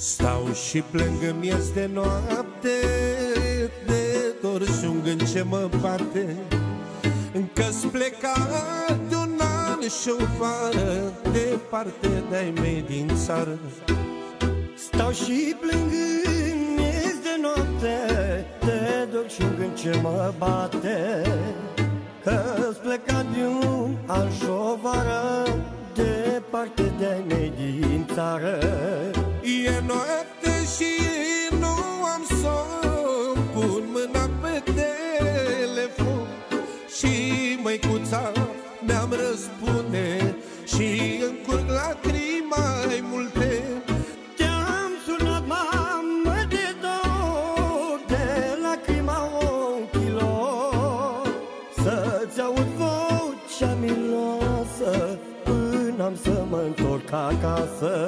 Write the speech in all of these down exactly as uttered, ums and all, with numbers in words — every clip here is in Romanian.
Stau și plâng, îmi este noapte de dor și un gând ce mă bate, că-s plecat de un an și o vară departe de-ai mei din țară. Stau și plâng, îmi este noapte de dor și un gând ce mă bate, că-s plecat de un an și o vară departe de-ai mei din țară. E noapte și nu am somn, pun mâna pe telefon și măicuța mi-am răspunde și îmi curg lacrimi mai multe. Te-am sunat, mamă, de dor, de lacrima ochilor, să-ți aud vocea miloasă până am să mă întorc acasă.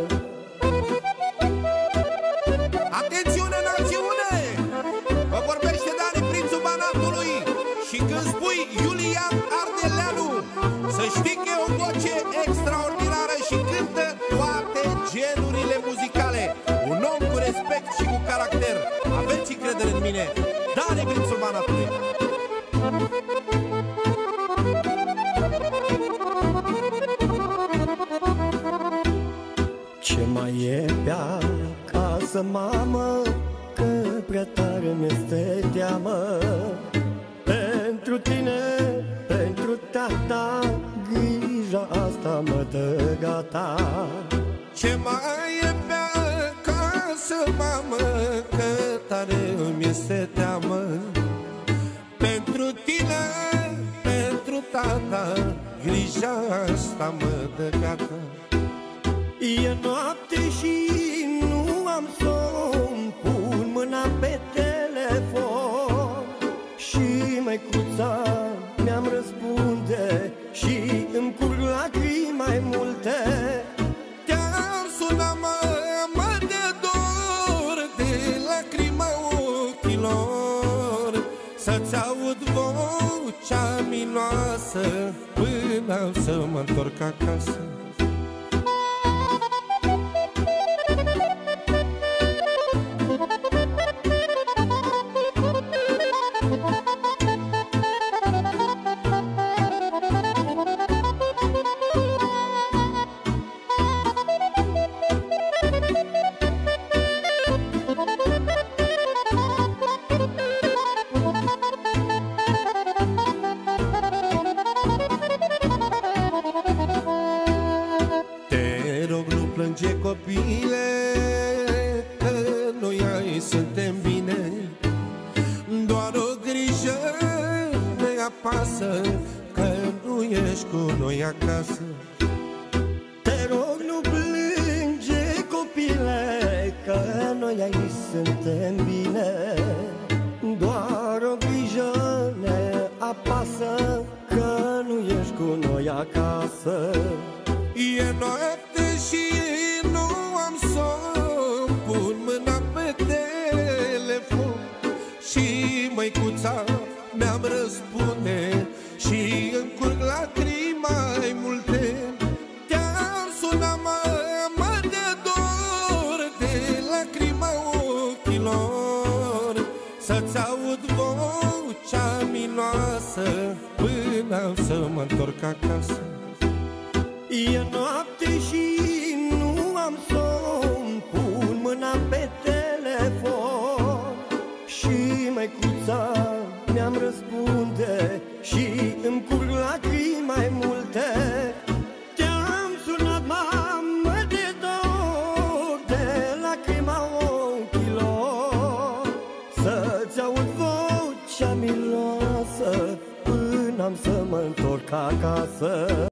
Atențiune, națiune! Vă vorbește Dani, prințul Banatului. Și când spui Iulian Ardeleanu, să știi că e o voce extraordinară și cântă toate genurile muzicale. Un om cu respect și cu caracter. Aveți încredere în mine, Dani, prințul Banatului. Ce mai e pe acasă, mamă, că prea tare mi-este teamă. Pentru tine, pentru tata, grija asta mă dă gata. Ce mai e pe acasă, mamă, că tare îmi este teamă. Pentru tine, pentru tata, grija asta mă dă gata. E noapte și nu am somn, pun mâna pe telefon și măicuța mi-am răspunde și îmi curg lacrimi mai multe. Te-am sunat, mamă, de dor, de lacrima ochilor, să-ți aud vocea miloasă până am să mă întorc acasă. Plânge, copile, că noi ai suntem bine. Doar o grijă ne apasă, că nu ești cu noi acasă. Te rog, nu plânge, copile, că noi aici suntem bine. Doar o grijă ne apasă, că nu ești cu noi acasă. E noapte și nu am somn, pun mâna pe telefon și măicuța mi-am răspunde și îmi curg lacrimi mai multe. Te-am sunat, mamă, de dor, de lacrima ochilor, să-ți aud vocea miloasă până am să mă întorc acasă. E noapte și nu am somn, pun mâna pe telefon și măicuța mi-am răspunde și îmi curg lacrimi mai multe. Te-am sunat, mamă, de dor, de lacrima ochilor, să-ți aud vocea miloasă până am să mă întorc acasă.